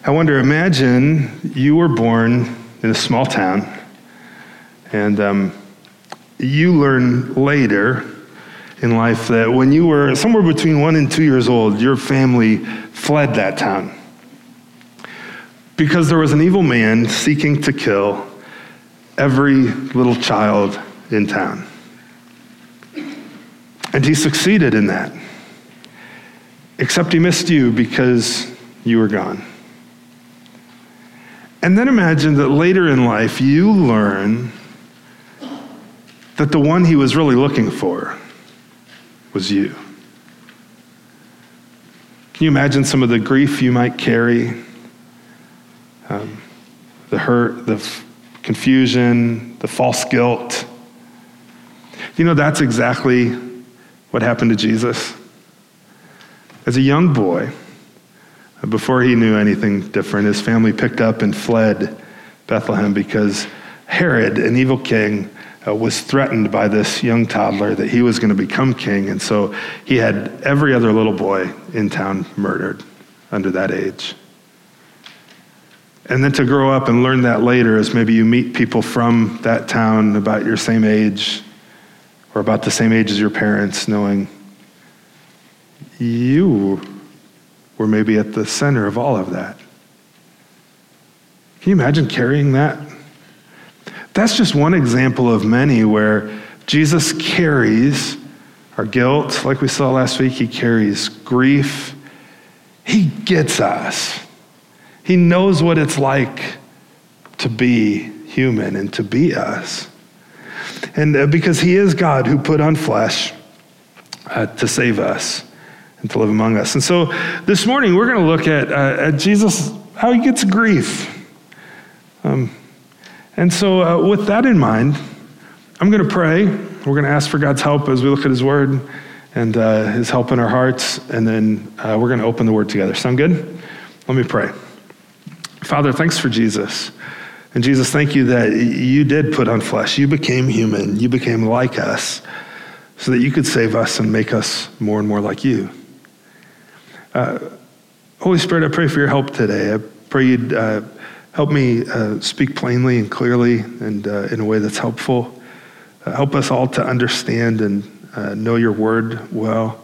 I wonder, imagine you were born in a small town, and you learn later in life that when you were somewhere between 1 and 2 years old, your family fled that town because there was an evil man seeking to kill every little child in town. And he succeeded in that, except he missed you because you were gone. And then imagine that later in life, you learn that the one he was really looking for was you. Can you imagine some of the grief you might carry? The hurt, the confusion, the false guilt. You know, that's exactly what happened to Jesus. As a young boy, before he knew anything different, his family picked up and fled Bethlehem because Herod, an evil king, was threatened by this young toddler that he was going to become king. And so he had every other little boy in town murdered under that age. And then to grow up and learn that later as maybe you meet people from that town about your same age or about the same age as your parents, knowing you were maybe at the center of all of that. Can you imagine carrying that? That's just one example of many where Jesus carries our guilt, like we saw last week. He carries grief. He gets us. He knows what it's like to be human and to be us. And because he is God who put on flesh to save us and to live among us. And so this morning we're going to look at Jesus, how he gets grief. And so with that in mind, I'm going to pray. We're going to ask for God's help as we look at his word and his help in our hearts. And then we're going to open the word together. Sound good? Let me pray. Father, thanks for Jesus. And Jesus, thank you that you did put on flesh. You became human. You became like us so that you could save us and make us more and more like you. Holy Spirit, I pray for your help today. I pray you'd help me speak plainly and clearly and in a way that's helpful. Help us all to understand and know your word well.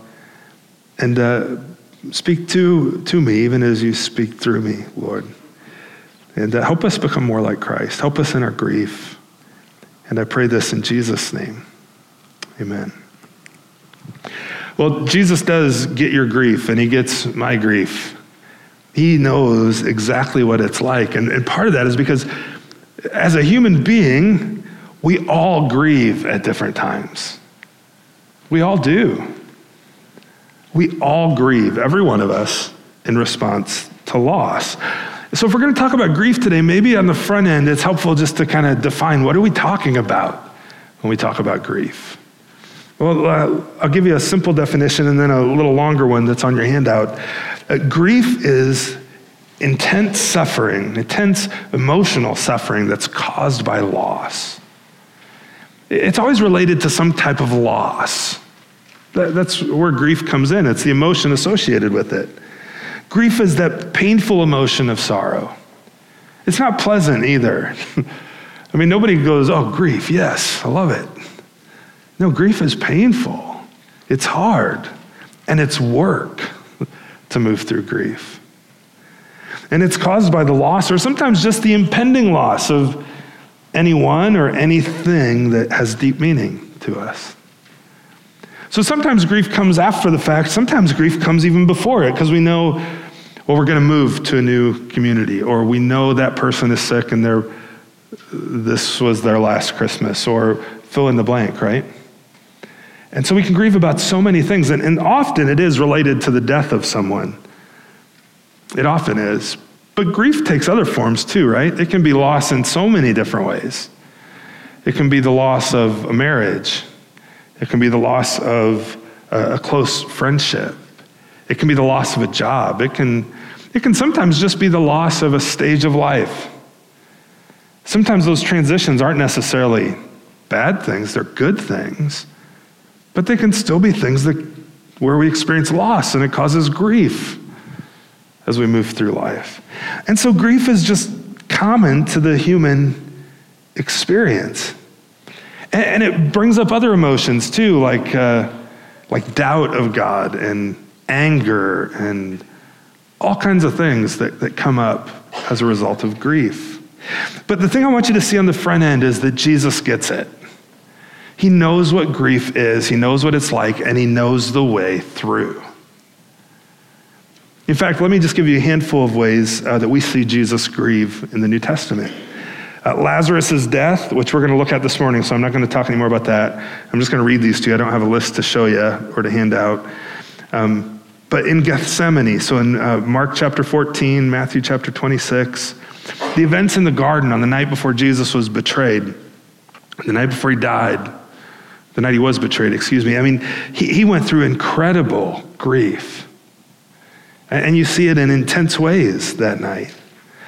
And speak to me even as you speak through me, Lord. And help us become more like Christ. Help us in our grief. And I pray this in Jesus' name. Amen. Well, Jesus does get your grief, and he gets my grief. He knows exactly what it's like. And part of that is because as a human being, we all grieve at different times. We all do. We all grieve, every one of us, in response to loss. So if we're going to talk about grief today, maybe on the front end, it's helpful just to kind of define what are we talking about when we talk about grief. Well, I'll give you a simple definition and then a little longer one that's on your handout. Grief is intense suffering, intense emotional suffering that's caused by loss. It's always related to some type of loss. That's where grief comes in. It's the emotion associated with it. Grief is that painful emotion of sorrow. It's not pleasant either. I mean, nobody goes, oh, grief, yes, I love it. No, grief is painful. It's hard. And it's work to move through grief. And it's caused by the loss or sometimes just the impending loss of anyone or anything that has deep meaning to us. So sometimes grief comes after the fact. Sometimes grief comes even before it because we know, well, we're going to move to a new community, or we know that person is sick and this was their last Christmas, or fill in the blank, right? And so we can grieve about so many things, and often it is related to the death of someone. It often is. But grief takes other forms too, right? It can be loss in so many different ways. It can be the loss of a marriage. It can be the loss of a close friendship. It can be the loss of a job. It can sometimes just be the loss of a stage of life. Sometimes those transitions aren't necessarily bad things, they're good things, but they can still be things where we experience loss and it causes grief. as we move through life. And so grief is just common to the human experience. And it brings up other emotions too, like doubt of God and anger and all kinds of things that come up as a result of grief. But the thing I want you to see on the front end is that Jesus gets it. He knows what grief is, he knows what it's like, and he knows the way through. In fact, let me just give you a handful of ways that we see Jesus grieve in the New Testament. Lazarus' death, which we're going to look at this morning, so I'm not going to talk anymore about that. I'm just going to read these to you. I don't have a list to show you or to hand out. But in Gethsemane, so in Mark chapter 14, Matthew chapter 26, the events in the garden on the night before Jesus was betrayed, the night before he died, the night he was betrayed, I mean, he went through incredible grief. And you see it in intense ways that night.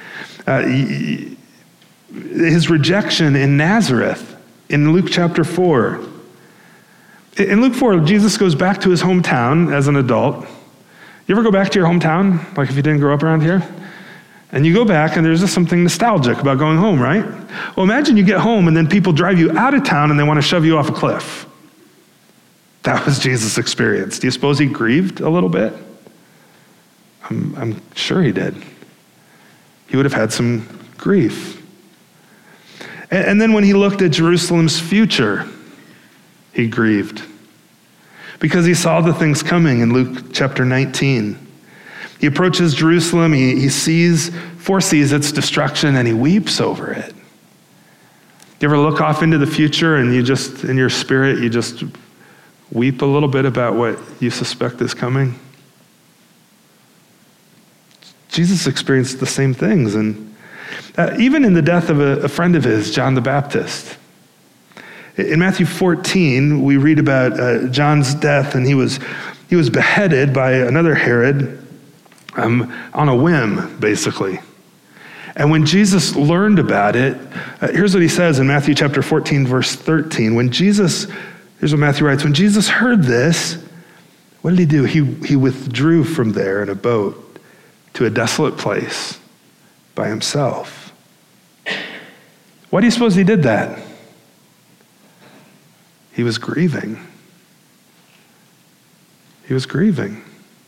His rejection in Nazareth, in Luke chapter 4. In Luke 4, Jesus goes back to his hometown as an adult. You ever go back to your hometown, like if you didn't grow up around here? And you go back and there's just something nostalgic about going home, right? Well, imagine you get home and then people drive you out of town and they want to shove you off a cliff. That was Jesus' experience. Do you suppose he grieved a little bit? I'm sure he did. He would have had some grief. And then when he looked at Jerusalem's future, he grieved because he saw the things coming in Luke chapter 19. He approaches Jerusalem, he foresees its destruction, and he weeps over it. You ever look off into the future and you just, in your spirit, you just weep a little bit about what you suspect is coming? Jesus experienced the same things, and even in the death of a friend of his, John the Baptist. In Matthew 14, we read about John's death, and he was beheaded by another Herod on a whim, basically. And when Jesus learned about it, here's what he says in Matthew chapter 14, verse 13. Here's what Matthew writes, when Jesus heard this, what did he do? He withdrew from there in a boat to a desolate place by himself. Why do you suppose he did that? He was grieving. He was grieving.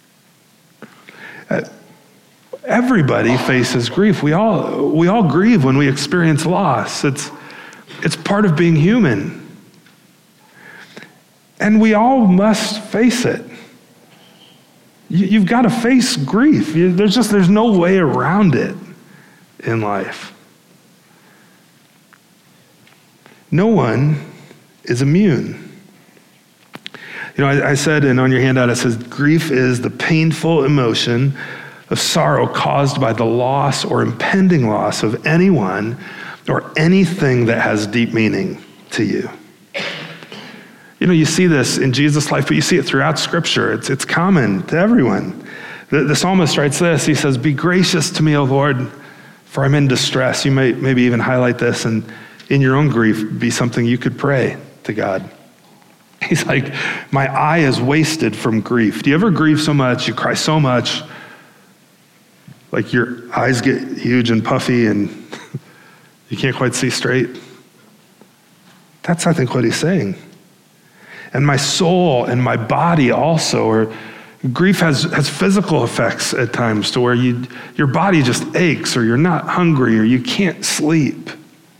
Everybody faces grief. We all grieve when we experience loss. It's part of being human. And we all must face it. You've got to face grief. There's no way around it in life. No one is immune. You know, I said, and on your handout it says, grief is the painful emotion of sorrow caused by the loss or impending loss of anyone or anything that has deep meaning to you. You know, you see this in Jesus' life, but you see it throughout Scripture. It's common to everyone. The psalmist writes this. He says, be gracious to me, O Lord, for I'm in distress. You may maybe even highlight this and in your own grief be something you could pray to God. He's like, my eye is wasted from grief. Do you ever grieve so much, you cry so much, like your eyes get huge and puffy and you can't quite see straight? That's, I think, what he's saying. And my soul and my body also, or grief has physical effects at times to where your body just aches, or you're not hungry, or you can't sleep.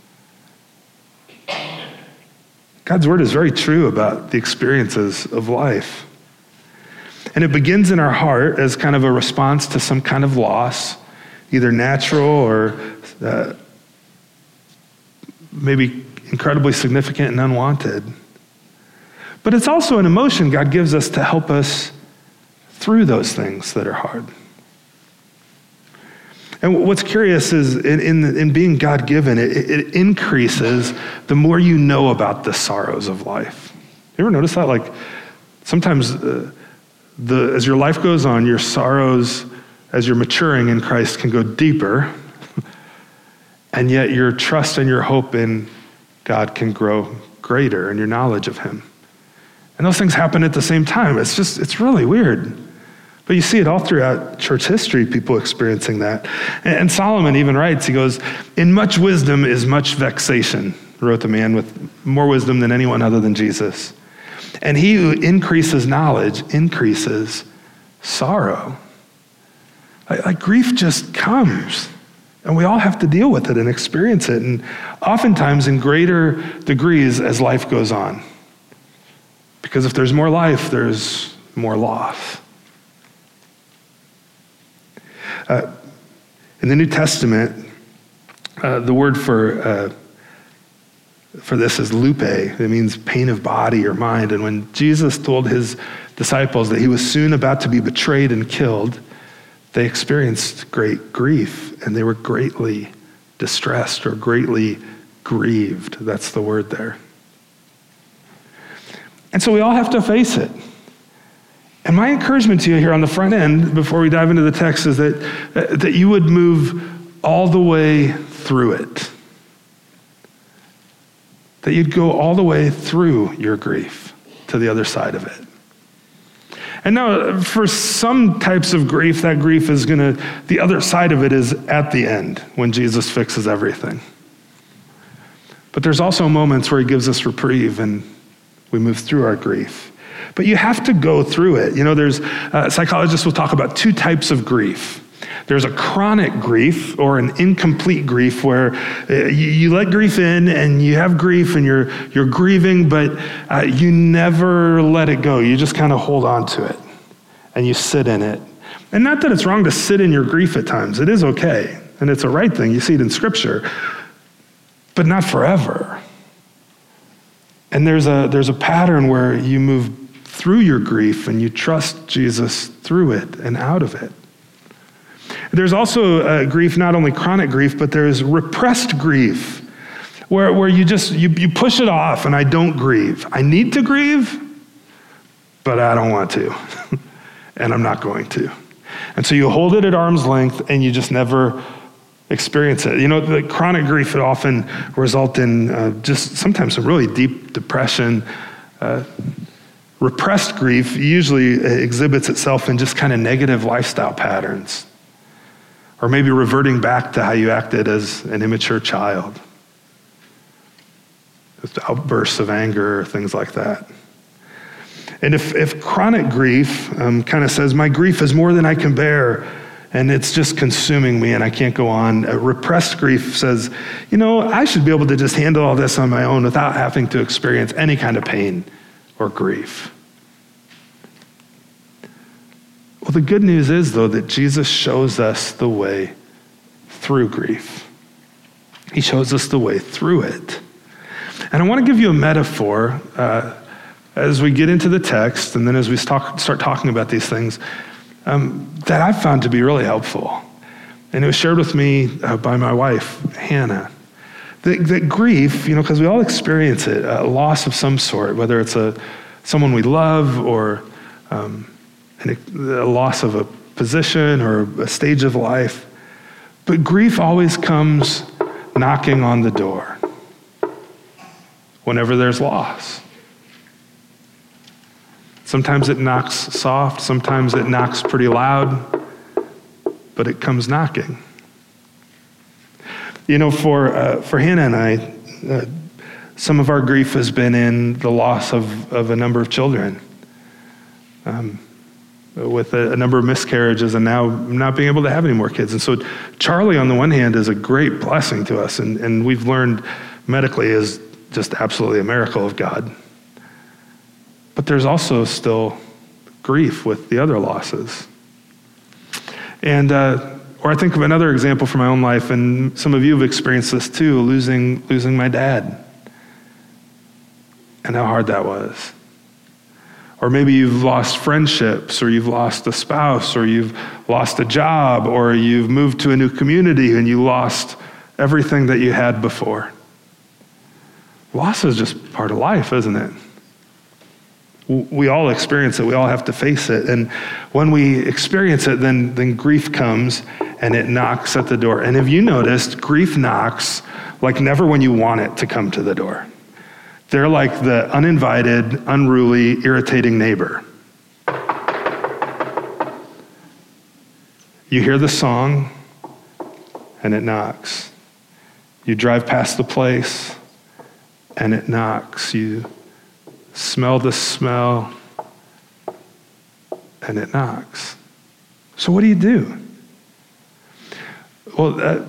God's word is very true about the experiences of life. And it begins in our heart as kind of a response to some kind of loss, either natural or maybe incredibly significant and unwanted. But it's also an emotion God gives us to help us through those things that are hard. And what's curious is in being God-given, it increases the more you know about the sorrows of life. You ever notice that? Like sometimes as your life goes on, your sorrows, as you're maturing in Christ, can go deeper, and yet your trust and your hope in God can grow greater, and your knowledge of him. And those things happen at the same time. It's really weird. But you see it all throughout church history, people experiencing that. And Solomon even writes, he goes, "In much wisdom is much vexation," wrote the man with more wisdom than anyone other than Jesus. "And he who increases knowledge increases sorrow." Like grief just comes, and we all have to deal with it and experience it, and oftentimes in greater degrees as life goes on. Because if there's more life, there's more loss. In the New Testament, the word for this is lupe. It means pain of body or mind. And when Jesus told his disciples that he was soon about to be betrayed and killed, they experienced great grief, and they were greatly distressed or greatly grieved. That's the word there. And so we all have to face it. And my encouragement to you here on the front end, before we dive into the text, is that you would move all the way through it. That you'd go all the way through your grief to the other side of it. And now, for some types of grief, that grief is the other side of it is at the end, when Jesus fixes everything. But there's also moments where he gives us reprieve and we move through our grief. But you have to go through it. There's psychologists will talk about two types of grief. There's a chronic grief or an incomplete grief where you let grief in and you have grief and you're grieving, but you never let it go. You just kind of hold on to it and you sit in it. And not that it's wrong to sit in your grief at times. It is okay, and it's a right thing. You see it in Scripture, but not forever. And there's a pattern where you move through your grief and you trust Jesus through it and out of it. There's also grief, not only chronic grief, but there's repressed grief, where you push it off, and I don't grieve. I need to grieve, but I don't want to, and I'm not going to. And so you hold it at arm's length, and you just never experience it. The chronic grief would often result in just sometimes some really deep depression. Repressed grief usually exhibits itself in just kind of negative lifestyle patterns, or maybe reverting back to how you acted as an immature child, with outbursts of anger or things like that. And if chronic grief kind of says, my grief is more than I can bear, and it's just consuming me and I can't go on. Repressed grief says, I should be able to just handle all this on my own without having to experience any kind of pain or grief. Well, the good news is, though, that Jesus shows us the way through grief. He shows us the way through it. And I want to give you a metaphor as we get into the text, and then as we start talking about these things, that I've found to be really helpful. And it was shared with me by my wife, Hannah. That grief, because we all experience it, a loss of some sort, whether it's someone we love or a loss of a position or a stage of life. But grief always comes knocking on the door whenever there's loss. Sometimes it knocks soft, sometimes it knocks pretty loud, but it comes knocking. For Hannah and I, some of our grief has been in the loss of a number of children. With a number of miscarriages and now not being able to have any more kids. And so Charlie, on the one hand, is a great blessing to us, and we've learned medically is just absolutely a miracle of God. But there's also still grief with the other losses. And or I think of another example from my own life, and some of you have experienced this too, losing my dad, and how hard that was. Or maybe you've lost friendships, or you've lost a spouse, or you've lost a job, or you've moved to a new community and you lost everything that you had before. Loss is just part of life, isn't it? We all experience it. We all have to face it. And when we experience it, then grief comes and it knocks at the door. And have you noticed, grief knocks like never when you want it to come to the door. They're like the uninvited, unruly, irritating neighbor. You hear the song, and it knocks. You drive past the place, and it knocks. You smell the smell, and it knocks. So what do you do? Well,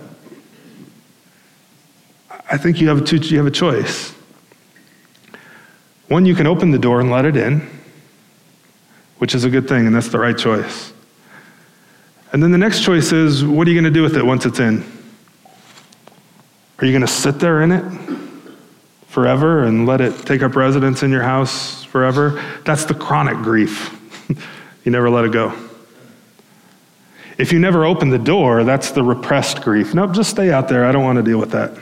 I think you have a choice. One, you can open the door and let it in, which is a good thing, and that's the right choice. And then the next choice is, what are you going to do with it once it's in? Are you going to sit there in it forever and let it take up residence in your house forever? That's the chronic grief. You never let it go. If you never open the door, that's the repressed grief. Nope, just stay out there. I don't want to deal with that.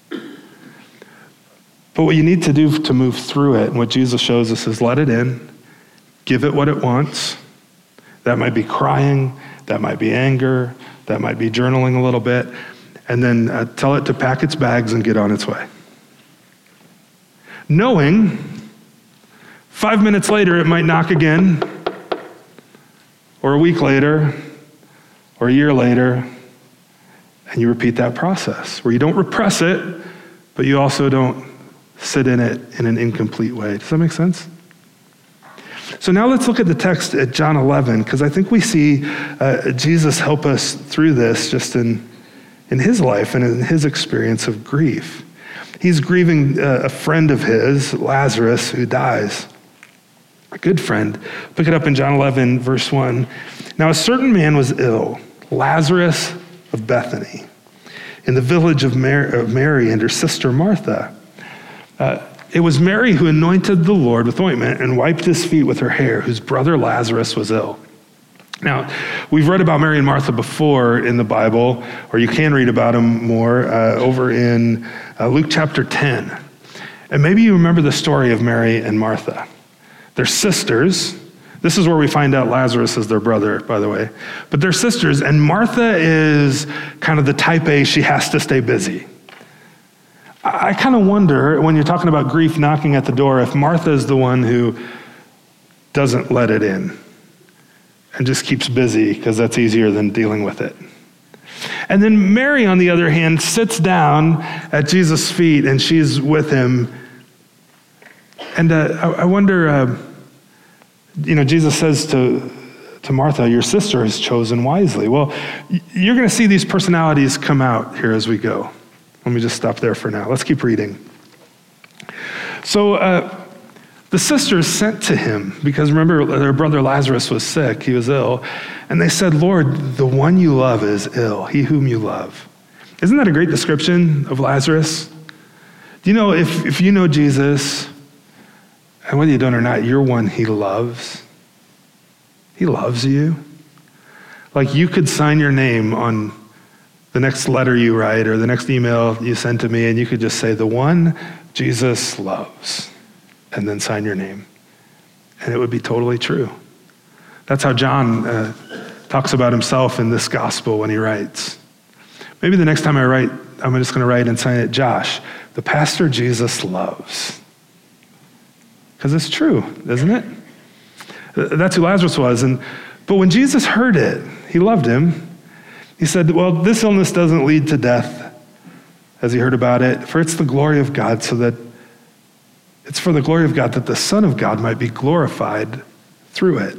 But what you need to do to move through it, and what Jesus shows us, is let it in, give it what it wants. That might be crying, that might be anger, that might be journaling a little bit, and then tell it to pack its bags and get on its way. Knowing 5 minutes later it might knock again, or a week later, or a year later, and you repeat that process where you don't repress it, but you also don't sit in it in an incomplete way. Does that make sense? So now let's look at the text at John 11, because I think we see Jesus help us through this just in his life and in his experience of grief. He's grieving a friend of his, Lazarus, who dies. A good friend. Pick it up in John 11, verse 1. Now a certain man was ill, Lazarus of Bethany, in the village of Mary and her sister Martha. It was Mary who anointed the Lord with ointment and wiped his feet with her hair, whose brother Lazarus was ill. Now, we've read about Mary and Martha before in the Bible, or you can read about them more over in Luke chapter 10. And maybe you remember the story of Mary and Martha. They're sisters. This is where we find out Lazarus is their brother, by the way. But they're sisters, and Martha is kind of the type A, she has to stay busy. I kind of wonder, when you're talking about grief knocking at the door, if Martha is the one who doesn't let it in and just keeps busy because that's easier than dealing with it. And then Mary, on the other hand, sits down at Jesus' feet and she's with him. And I wonder, Jesus says to Martha, your sister has chosen wisely. Well, you're going to see these personalities come out here as we go. Let me just stop there for now. Let's keep reading. So the sisters sent to him, because remember, their brother Lazarus was sick. He was ill. And they said, Lord, the one you love is ill, he whom you love. Isn't that a great description of Lazarus? Do you know, if you know Jesus, and whether you don't or not, you're one he loves. He loves you. Like you could sign your name on the next letter you write or the next email you send to me, and you could just say, the one Jesus loves, and then sign your name. And it would be totally true. That's how John talks about himself in this gospel when he writes. Maybe the next time I write, I'm just going to write and sign it, Josh, the pastor Jesus loves. Because it's true, isn't it? That's who Lazarus was. But when Jesus heard it, he loved him. He said, well, this illness doesn't lead to death, as he heard about it, for it's the glory of God, it's for the glory of God that the Son of God might be glorified through it.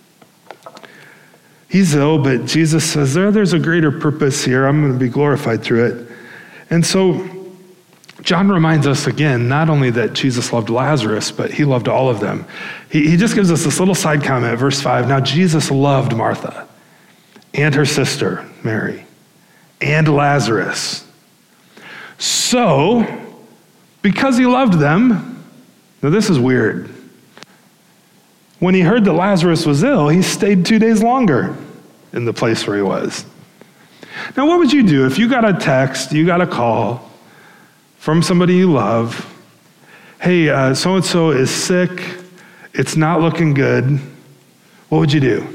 He's ill, but Jesus says, there's a greater purpose here. I'm going to be glorified through it. And so John reminds us again, not only that Jesus loved Lazarus, but he loved all of them. He just gives us this little side comment, verse 5. Now Jesus loved Martha and her sister, Mary, and Lazarus. So, because he loved them, now this is weird. When he heard that Lazarus was ill, he stayed 2 days longer in the place where he was. Now, what would you do if you got a text, you got a call from somebody you love? Hey, so-and-so is sick. It's not looking good. What would you do?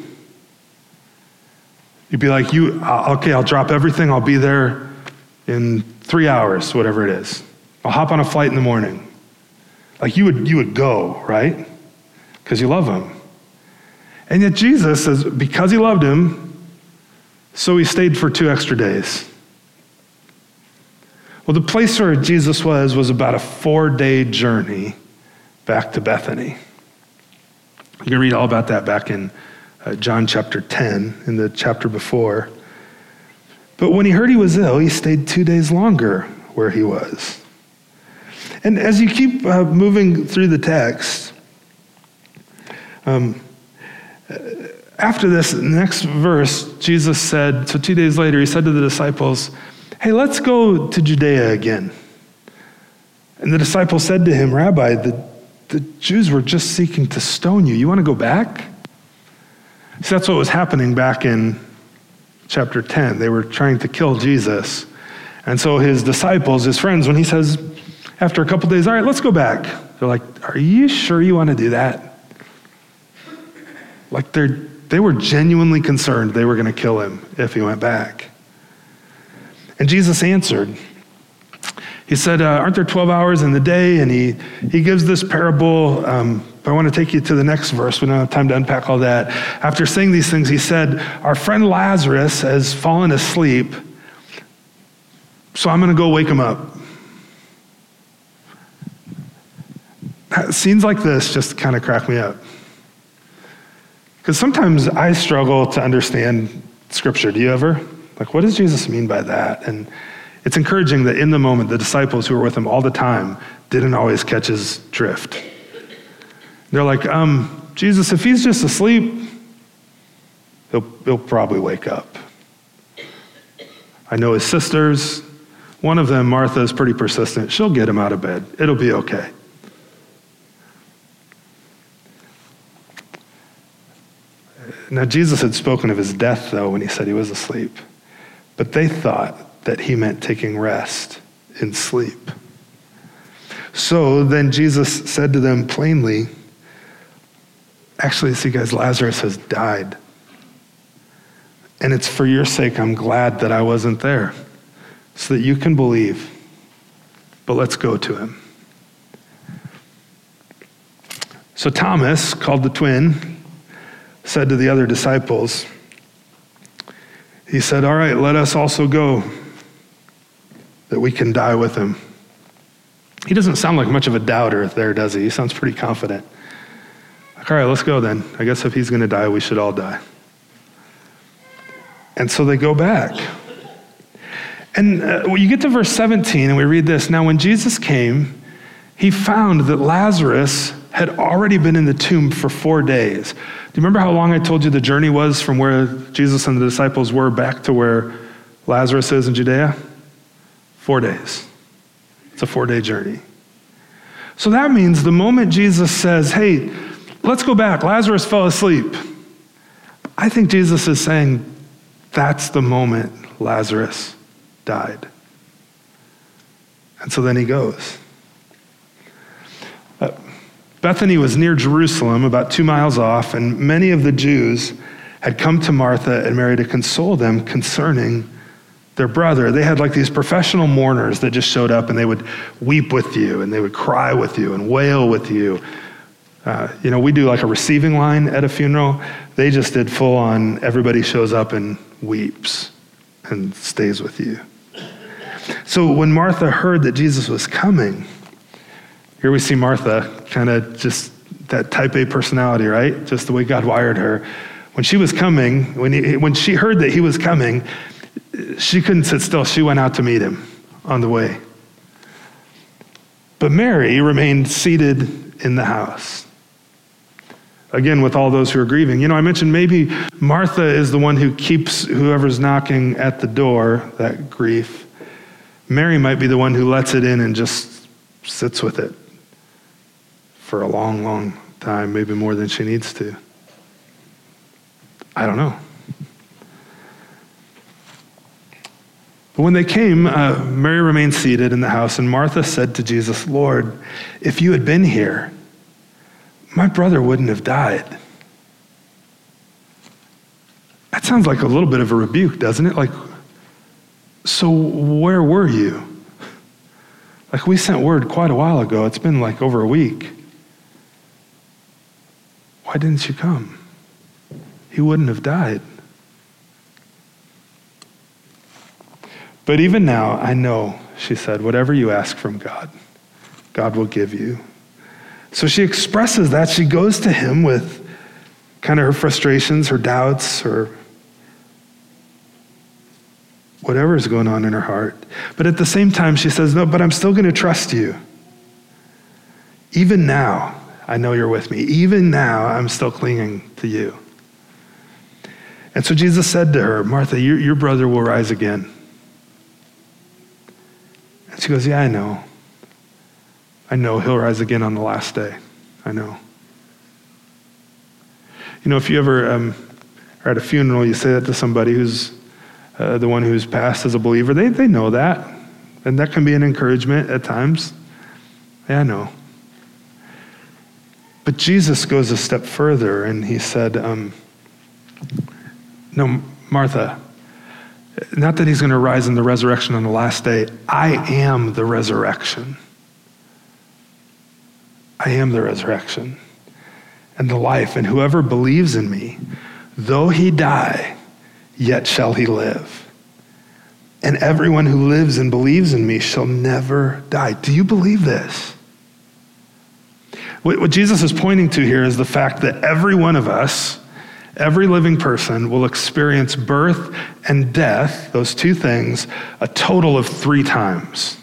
You'd be like, okay, I'll drop everything. I'll be there in 3 hours, whatever it is. I'll hop on a flight in the morning. Like you would go, right? Because you love him. And yet Jesus says, because he loved him, So he stayed for 2 extra days. Well, the place where Jesus was about a 4-day journey back to Bethany. You can read all about that back in John chapter 10, in the chapter before. But when he heard he was ill, he stayed 2 days longer where he was. And as you keep moving through the text, after this next verse, Jesus said, so 2 days later, he said to the disciples, hey, let's go to Judea again. And the disciples said to him, Rabbi, the Jews were just seeking to stone you. You want to go back? So that's what was happening back in chapter 10. They were trying to kill Jesus. And so his disciples, his friends, when he says, after a couple days, all right, let's go back. They're like, are you sure you want to do that? Like they were genuinely concerned they were going to kill him if he went back. And Jesus answered. He said, aren't there 12 hours in the day? And he gives this parable. But I want to take you to the next verse. We don't have time to unpack all that. After saying these things, he said, our friend Lazarus has fallen asleep, so I'm going to go wake him up. Scenes like this just kind of crack me up. Because sometimes I struggle to understand Scripture. Do you ever? Like, what does Jesus mean by that? And it's encouraging that in the moment, the disciples who were with him all the time didn't always catch his drift. They're like, Jesus, if he's just asleep, he'll probably wake up. I know his sisters. One of them, Martha, is pretty persistent. She'll get him out of bed. It'll be okay. Now, Jesus had spoken of his death, though, when he said he was asleep. But they thought that he meant taking rest in sleep. So then Jesus said to them plainly, actually, see, guys, Lazarus has died. And it's for your sake I'm glad that I wasn't there, so that you can believe. But let's go to him. So Thomas, called the twin, said to the other disciples, he said, all right, let us also go, that we can die with him. He doesn't sound like much of a doubter there, does he? He sounds pretty confident. Like, all right, let's go then. I guess if he's going to die, we should all die. And so they go back. And when you get to verse 17 and we read this, now when Jesus came, he found that Lazarus had already been in the tomb for 4 days. Do you remember how long I told you the journey was from where Jesus and the disciples were back to where Lazarus is in Judea? 4 days. It's a 4-day journey. So that means the moment Jesus says, hey, let's go back, Lazarus fell asleep, I think Jesus is saying that's the moment Lazarus died. And so then he goes. Bethany was near Jerusalem, about 2 miles off, and many of the Jews had come to Martha and Mary to console them concerning their brother. They had like these professional mourners that just showed up and they would weep with you and they would cry with you and wail with you. We do like a receiving line at a funeral. They just did full on, everybody shows up and weeps and stays with you. So when Martha heard that Jesus was coming, here we see Martha, kind of just that type A personality, right? Just the way God wired her. When she was coming, when she heard that he was coming, she couldn't sit still. She went out to meet him on the way. But Mary remained seated in the house. Again, with all those who are grieving. I mentioned maybe Martha is the one who keeps whoever's knocking at the door, that grief. Mary might be the one who lets it in and just sits with it for a long, long time, maybe more than she needs to. I don't know. But when they came, Mary remained seated in the house, and Martha said to Jesus, Lord, if you had been here, my brother wouldn't have died. That sounds like a little bit of a rebuke, doesn't it? Like, so where were you? Like, we sent word quite a while ago. It's been like over a week. Why didn't you come? He wouldn't have died. But even now, I know, she said, whatever you ask from God, God will give you. So she expresses that. She goes to him with kind of her frustrations, her doubts, her whatever is going on in her heart. But at the same time, she says, no, but I'm still going to trust you. Even now, I know you're with me. Even now, I'm still clinging to you. And so Jesus said to her, Martha, your brother will rise again. And she goes, yeah, I know. I know he'll rise again on the last day. I know. You know, if you ever are at a funeral, you say that to somebody who's the one who's passed as a believer, they know that. And that can be an encouragement at times. Yeah, I know. But Jesus goes a step further and he said, no, Martha, not that he's going to rise in the resurrection on the last day. I am the resurrection. I am the resurrection and the life. And whoever believes in me, though he die, yet shall he live. And everyone who lives and believes in me shall never die. Do you believe this? What Jesus is pointing to here is the fact that every one of us, every living person, will experience birth and death, those two things, a total of 3 times.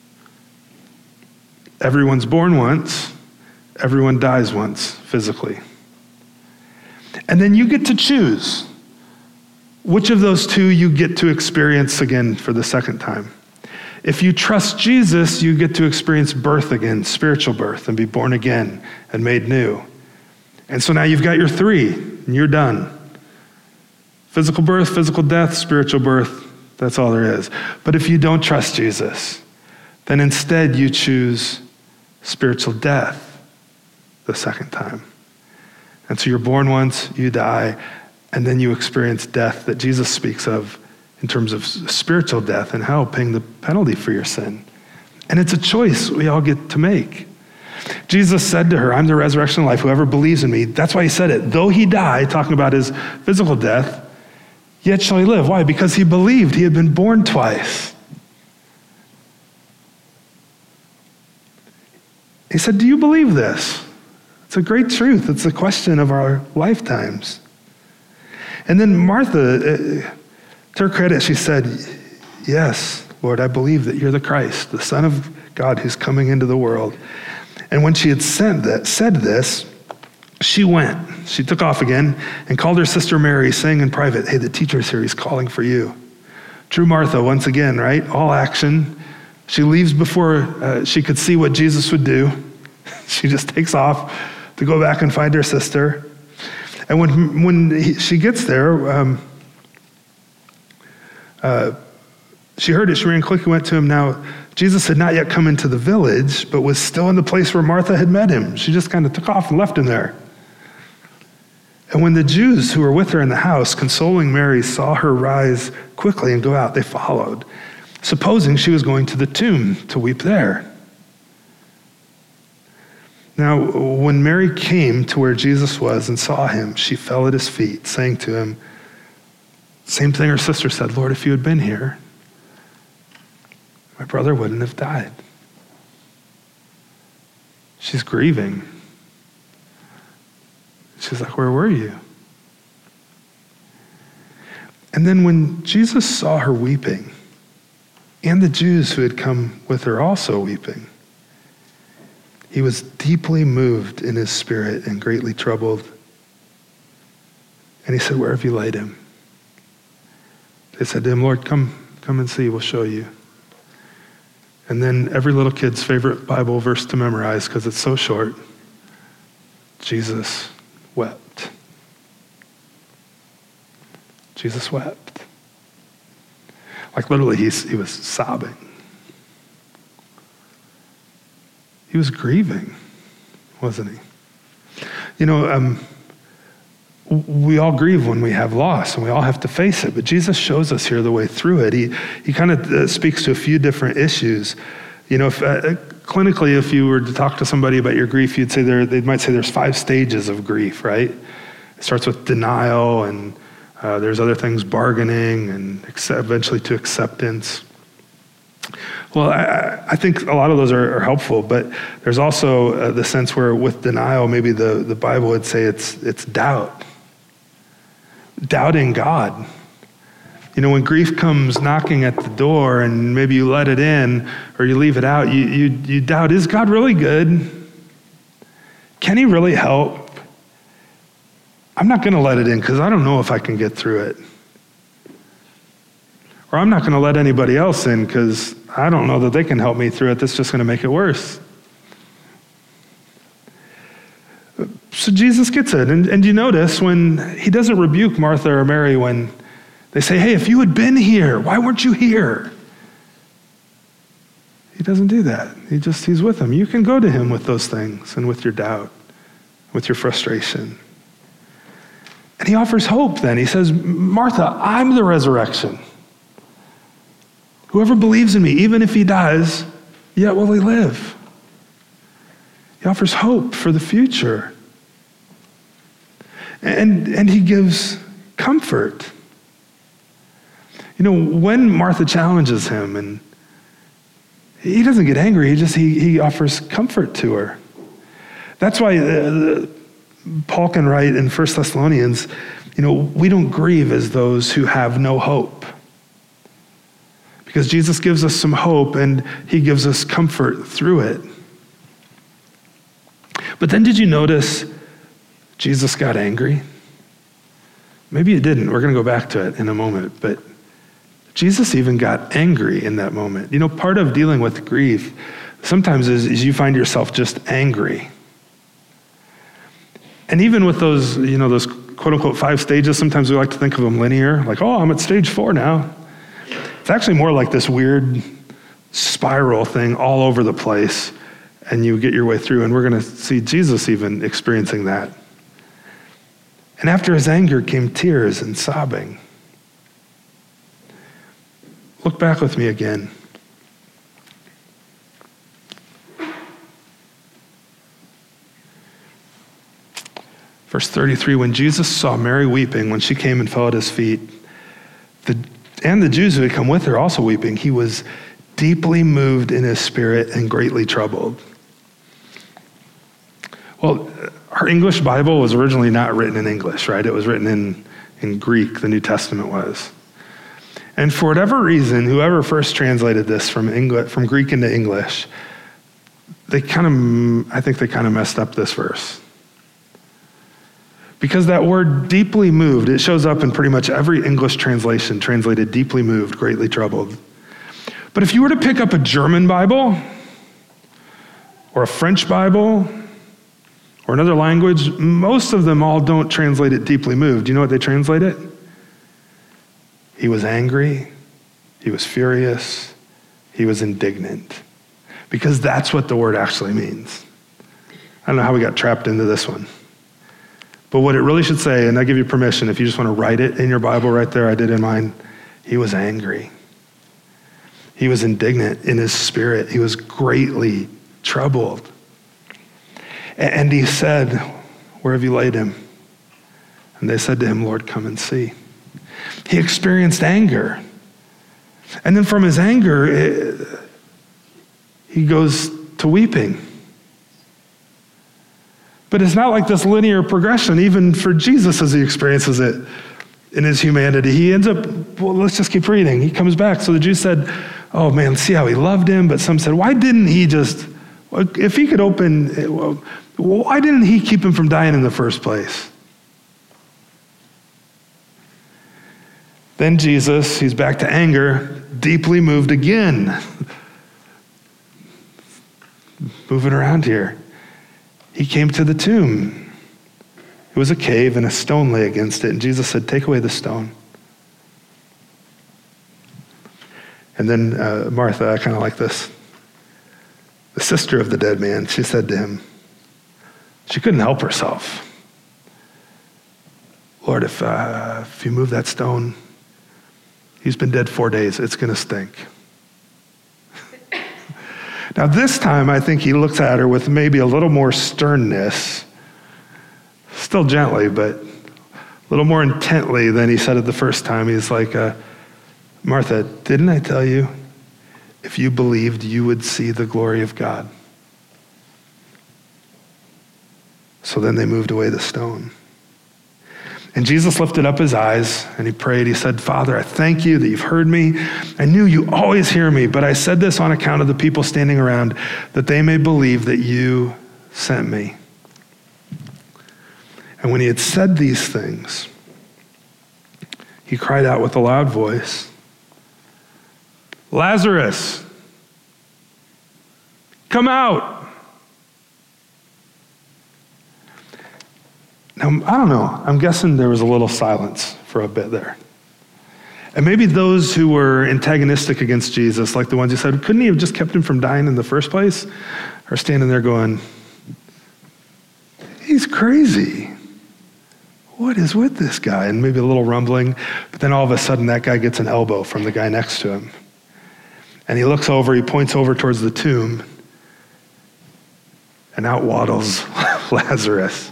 Everyone's born once, everyone dies once physically. And then you get to choose which of those 2 you get to experience again for the second time. If you trust Jesus, you get to experience birth again, spiritual birth, and be born again and made new. And so now you've got your 3, and you're done. Physical birth, physical death, spiritual birth, that's all there is. But if you don't trust Jesus, then instead you choose spiritual death the second time. And so you're born once, you die, and then you experience death that Jesus speaks of in terms of spiritual death and hell, paying the penalty for your sin. And it's a choice we all get to make. Jesus said to her, I'm the resurrection and life. Whoever believes in me, that's why he said it. Though he die, talking about his physical death, yet shall he live. Why? Because he believed he had been born twice. He said, do you believe this? It's a great truth. It's a question of our lifetimes. And then Martha, to her credit, she said, yes, Lord, I believe that you're the Christ, the Son of God who's coming into the world. And when she had said this, she went. She took off again and called her sister Mary, saying in private, hey, the teacher's here, he's calling for you. True Martha, once again, right? All action. She leaves before she could see what Jesus would do. She just takes off to go back and find her sister. And when she gets there, she heard it. She ran quickly, went to him. Now, Jesus had not yet come into the village, but was still in the place where Martha had met him. She just kind of took off and left him there. And when the Jews who were with her in the house, consoling Mary, saw her rise quickly and go out, they followed, supposing she was going to the tomb to weep there. Now, when Mary came to where Jesus was and saw him, she fell at his feet, saying to him, same thing her sister said, Lord, if you had been here, my brother wouldn't have died. She's grieving. She's like, where were you? And then when Jesus saw her weeping, and the Jews who had come with her also weeping, he was deeply moved in his spirit and greatly troubled. And he said, where have you laid him? They said to him, Lord, come and see, we'll show you. And then every little kid's favorite Bible verse to memorize, because it's so short, Jesus wept. Jesus wept. Like literally, he was sobbing. He was grieving, wasn't he? You know, we all grieve when we have loss, and we all have to face it. But Jesus shows us here the way through it. He kind of speaks to a few different issues. You know, clinically, if you were to talk to somebody about your grief, you'd say they might say there's 5 stages of grief, right? It starts with denial, and there's other things, bargaining, and eventually to acceptance. Well, I think a lot of those are helpful, but there's also the sense where with denial, maybe the Bible would say it's doubt. Doubting God. When grief comes knocking at the door and maybe you let it in or you leave it out, you doubt, is God really good? Can he really help? I'm not going to let it in because I don't know if I can get through it. Or I'm not going to let anybody else in because I don't know that they can help me through it. That's just going to make it worse. So Jesus gets it. And you notice when he doesn't rebuke Martha or Mary when they say, hey, if you had been here, why weren't you here? He doesn't do that. He's with them. You can go to him with those things and with your doubt, with your frustration. And he offers hope then. He says, Martha, I'm the resurrection. Whoever believes in me, even if he dies, yet will he live. He offers hope for the future. And he gives comfort. When Martha challenges him, and he doesn't get angry, he offers comfort to her. That's why Paul can write in 1 Thessalonians, we don't grieve as those who have no hope. Because Jesus gives us some hope and he gives us comfort through it. But then did you notice Jesus got angry? Maybe you didn't. We're going to go back to it in a moment. But Jesus even got angry in that moment. Part of dealing with grief sometimes is you find yourself just angry. And even with those, those quote unquote 5 stages, sometimes we like to think of them linear, like, oh, I'm at stage 4 now. It's actually more like this weird spiral thing all over the place, and you get your way through, and we're going to see Jesus even experiencing that. And after his anger came tears and sobbing. Look back with me again. Verse 33, when Jesus saw Mary weeping when she came and fell at his feet, and the Jews who had come with her also weeping, he was deeply moved in his spirit and greatly troubled. Well, our English Bible was originally not written in English, right? It was written in Greek, the New Testament was. And for whatever reason, whoever first translated this from Greek into English, I think they kind of messed up this verse. Because that word deeply moved, it shows up in pretty much every English translation, translated deeply moved, greatly troubled. But if you were to pick up a German Bible, or a French Bible, or another language, most of them all don't translate it deeply moved. Do you know what they translate it? He was angry, he was furious, he was indignant. Because that's what the word actually means. I don't know how we got trapped into this one. But what it really should say, and I give you permission, if you just want to write it in your Bible right there, I did in mine, he was angry. He was indignant in his spirit. He was greatly troubled. And he said, where have you laid him? And they said to him, Lord, come and see. He experienced anger. And then from his anger, he goes to weeping. But it's not like this linear progression, even for Jesus as he experiences it in his humanity. He ends up, well, let's just keep reading. He comes back. So the Jews said, oh man, see how he loved him. But some said, why didn't he just, if he could open, why didn't he keep him from dying in the first place? Then Jesus, he's back to anger, deeply moved again. Moving around here. He came to the tomb. It was a cave and a stone lay against it. And Jesus said, take away the stone. And then Martha, I kind of like this. The sister of the dead man, she said to him, she couldn't help herself. Lord, if you move that stone, he's been dead 4 days. It's going to stink. Now this time, I think he looks at her with maybe a little more sternness, still gently, but a little more intently than he said it the first time. He's like, Martha, didn't I tell you? if you believed, you would see the glory of God. So then they moved away the stone. And Jesus lifted up his eyes and he prayed. He said, Father, I thank you that you've heard me. I knew you always hear me, but I said this on account of the people standing around, that they may believe that you sent me. And when he had said these things, he cried out with a loud voice, Lazarus, come out. Now, I don't know. I'm guessing there was a little silence for a bit there. And maybe those who were antagonistic against Jesus, like the ones who said, couldn't he have just kept him from dying in the first place? Are standing there going, he's crazy. What is with this guy? And maybe a little rumbling. But then all of a sudden, that guy gets an elbow from the guy next to him. And he looks over, he points over towards the tomb, and out waddles Lazarus.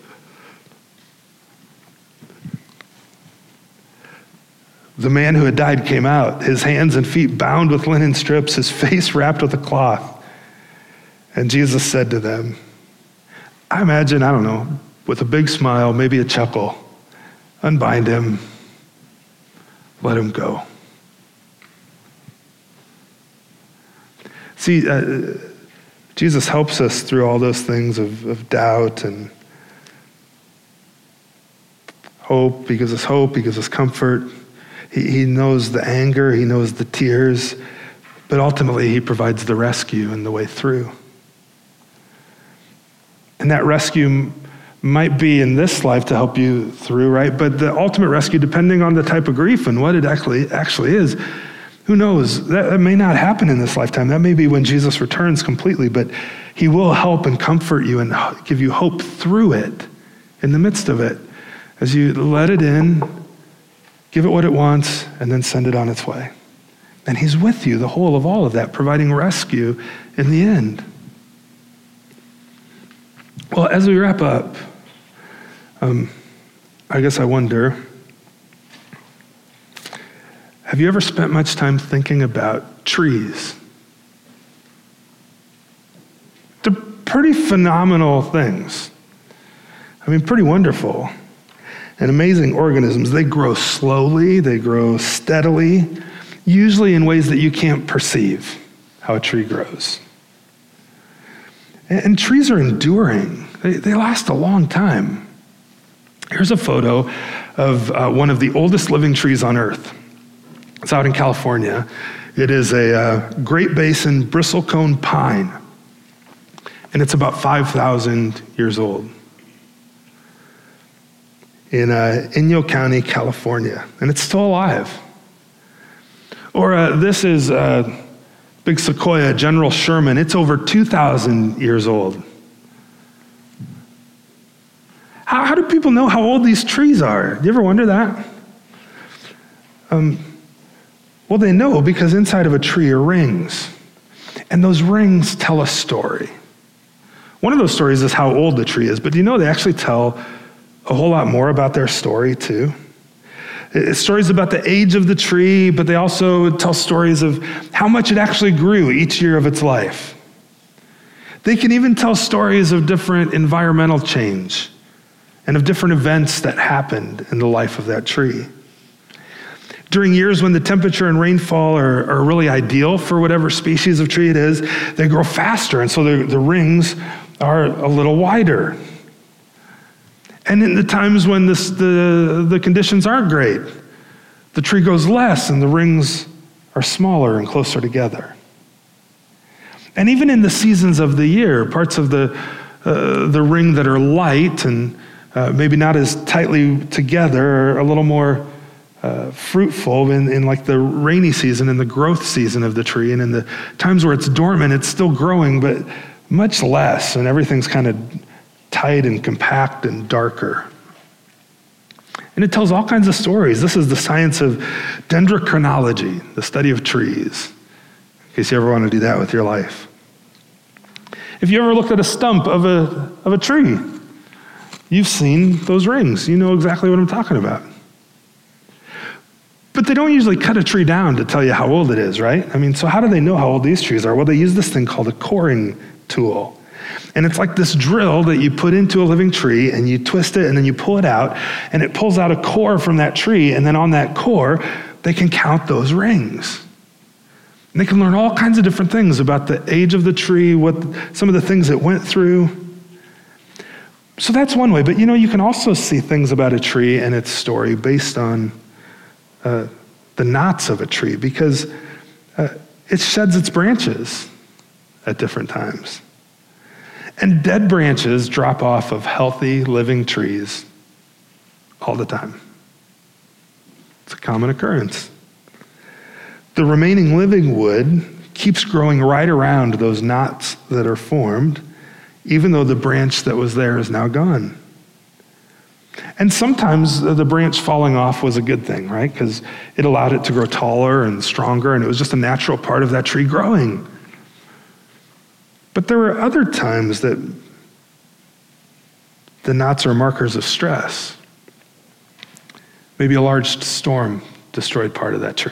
The man who had died came out, his hands and feet bound with linen strips, his face wrapped with a cloth. And Jesus said to them, I imagine, I don't know, with a big smile, maybe a chuckle, unbind him, let him go. See, Jesus helps us through all those things of doubt and hope. He gives us hope, he gives us comfort. He knows the anger, he knows the tears, but ultimately he provides the rescue and the way through. And that rescue might be in this life to help you through, right? But the ultimate rescue, depending on the type of grief and what it actually is, who knows? That may not happen in this lifetime. That may be when Jesus returns completely, but he will help and comfort you and give you hope through it, in the midst of it, as you let it in, give it what it wants, and then send it on its way. And he's with you the whole of all of that, providing rescue in the end. Well, as we wrap up, I guess I wonder, have you ever spent much time thinking about trees? They're pretty phenomenal things. I mean, pretty wonderful. And amazing organisms. They grow slowly, they grow steadily, usually in ways that you can't perceive how a tree grows. And trees are enduring. They last a long time. Here's a photo of one of the oldest living trees on Earth. It's out in California. It is a Great Basin bristlecone pine, and it's about 5,000 years old. In Inyo County, California, and it's still alive. Or this is big sequoia, General Sherman. It's over 2,000 years old. How do people know how old these trees are? Do you ever wonder that? Well, they know because inside of a tree are rings, and those rings tell a story. One of those stories is how old the tree is, but do you know they actually tell a whole lot more about their story too? It's stories about the age of the tree, but they also tell stories of how much it actually grew each year of its life. They can even tell stories of different environmental change and of different events that happened in the life of that tree. During years when the temperature and rainfall are really ideal for whatever species of tree it is, they grow faster, and so the rings are a little wider. And in the times when the conditions aren't great, the tree grows less and the rings are smaller and closer together. And even in the seasons of the year, parts of the ring that are light and maybe not as tightly together are a little more fruitful in like the rainy season and the growth season of the tree. And in the times where it's dormant, it's still growing, but much less, and everything's kind of tight and compact and darker. And it tells all kinds of stories. This is the science of dendrochronology, the study of trees, in case you ever want to do that with your life. If you ever looked at a stump of a tree, you've seen those rings. You know exactly what I'm talking about. But they don't usually cut a tree down to tell you how old it is, right? I mean, so how do they know how old these trees are? Well, they use this thing called a coring tool. And it's like this drill that you put into a living tree and you twist it and then you pull it out and it pulls out a core from that tree. And then on that core, they can count those rings. And they can learn all kinds of different things about the age of the tree, what some of the things it went through. So that's one way. But you can also see things about a tree and its story based on the knots of a tree, because it sheds its branches at different times. And dead branches drop off of healthy, living trees all the time. It's a common occurrence. The remaining living wood keeps growing right around those knots that are formed, even though the branch that was there is now gone. And sometimes the branch falling off was a good thing, right? Because it allowed it to grow taller and stronger, and it was just a natural part of that tree growing. But there were other times that the knots are markers of stress. Maybe a large storm destroyed part of that tree.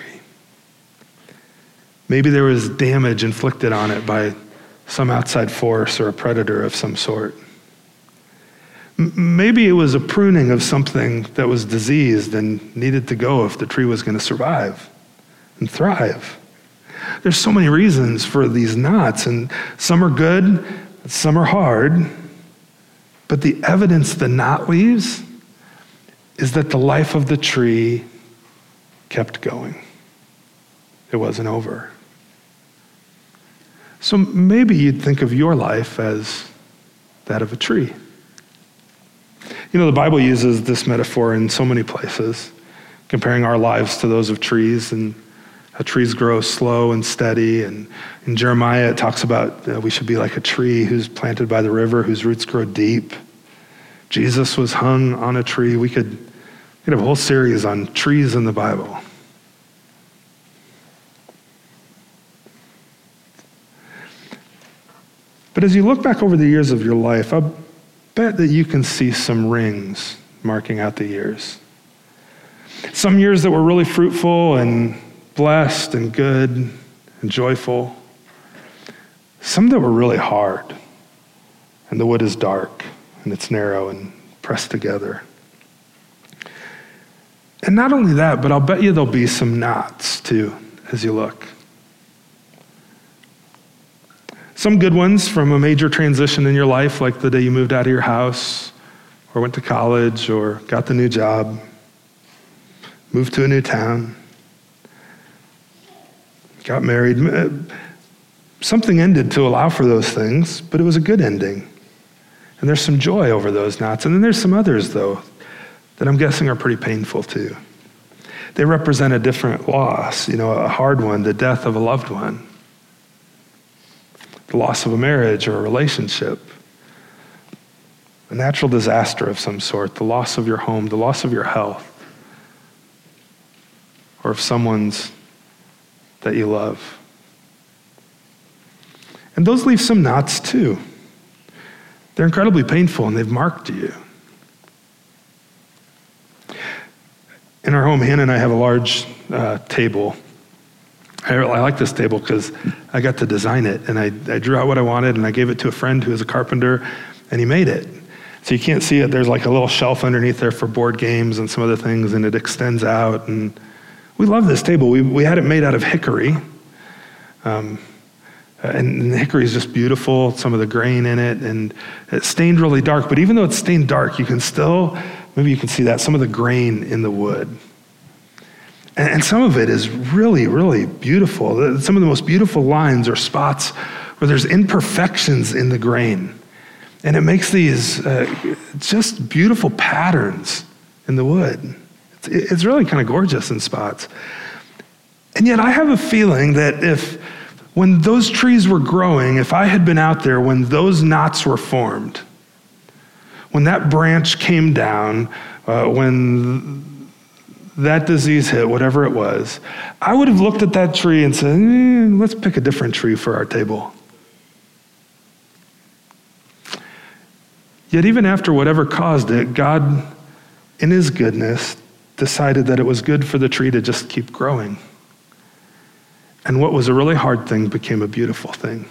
Maybe there was damage inflicted on it by some outside force or a predator of some sort. Maybe it was a pruning of something that was diseased and needed to go if the tree was going to survive and thrive. There's so many reasons for these knots, and some are good, some are hard, but the evidence the knot leaves is that the life of the tree kept going. It wasn't over. So maybe you'd think of your life as that of a tree. The Bible uses this metaphor in so many places, comparing our lives to those of trees, and how trees grow slow and steady. And in Jeremiah, it talks about we should be like a tree who's planted by the river, whose roots grow deep. Jesus was hung on a tree. We could have a whole series on trees in the Bible. But as you look back over the years of your life, I bet that you can see some rings marking out the years. Some years that were really fruitful and blessed and good and joyful. Some that were really hard, and the wood is dark and it's narrow and pressed together. And not only that, but I'll bet you there'll be some knots too as you look. Some good ones from a major transition in your life, like the day you moved out of your house, or went to college, or got the new job, moved to a new town, got married. Something ended to allow for those things, but it was a good ending. And there's some joy over those knots. And then there's some others, though, that I'm guessing are pretty painful too. They represent a different loss, a hard one, the death of a loved one, the loss of a marriage or a relationship, a natural disaster of some sort, the loss of your home, the loss of your health, or of someone's that you love. And those leave some knots too. They're incredibly painful and they've marked you. In our home, Hannah and I have a large table. I like this table because I got to design it, and I drew out what I wanted, and I gave it to a friend who is a carpenter, and he made it. So you can't see it. There's like a little shelf underneath there for board games and some other things, and it extends out. And we love this table. We had it made out of hickory. And the hickory is just beautiful, some of the grain in it, and it's stained really dark. But even though it's stained dark, you can still, maybe you can see that, some of the grain in the wood. And some of it is really, really beautiful. Some of the most beautiful lines or spots where there's imperfections in the grain. And it makes these just beautiful patterns in the wood. It's really kind of gorgeous in spots. And yet I have a feeling that when those trees were growing, if I had been out there when those knots were formed, when that branch came down, when that disease hit, whatever it was, I would have looked at that tree and said, let's pick a different tree for our table. Yet even after whatever caused it, God, in his goodness, decided that it was good for the tree to just keep growing. And what was a really hard thing became a beautiful thing.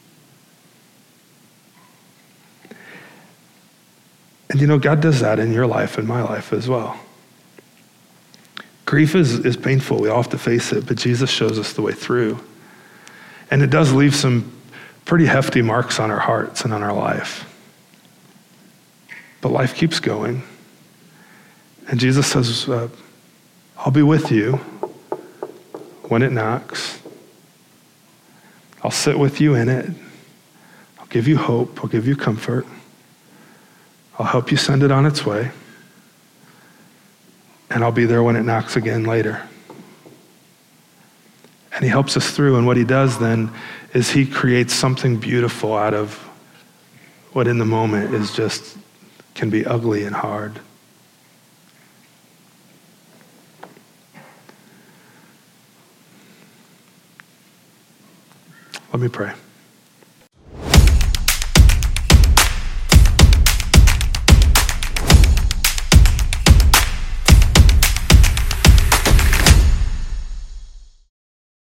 And God does that in your life and my life as well. Grief is painful. We all have to face it, but Jesus shows us the way through. And it does leave some pretty hefty marks on our hearts and on our life. But life keeps going. And Jesus says, I'll be with you when it knocks. I'll sit with you in it. I'll give you hope. I'll give you comfort. I'll help you send it on its way. And I'll be there when it knocks again later. And he helps us through. And what he does then is he creates something beautiful out of what in the moment is just can be ugly and hard. Let me pray.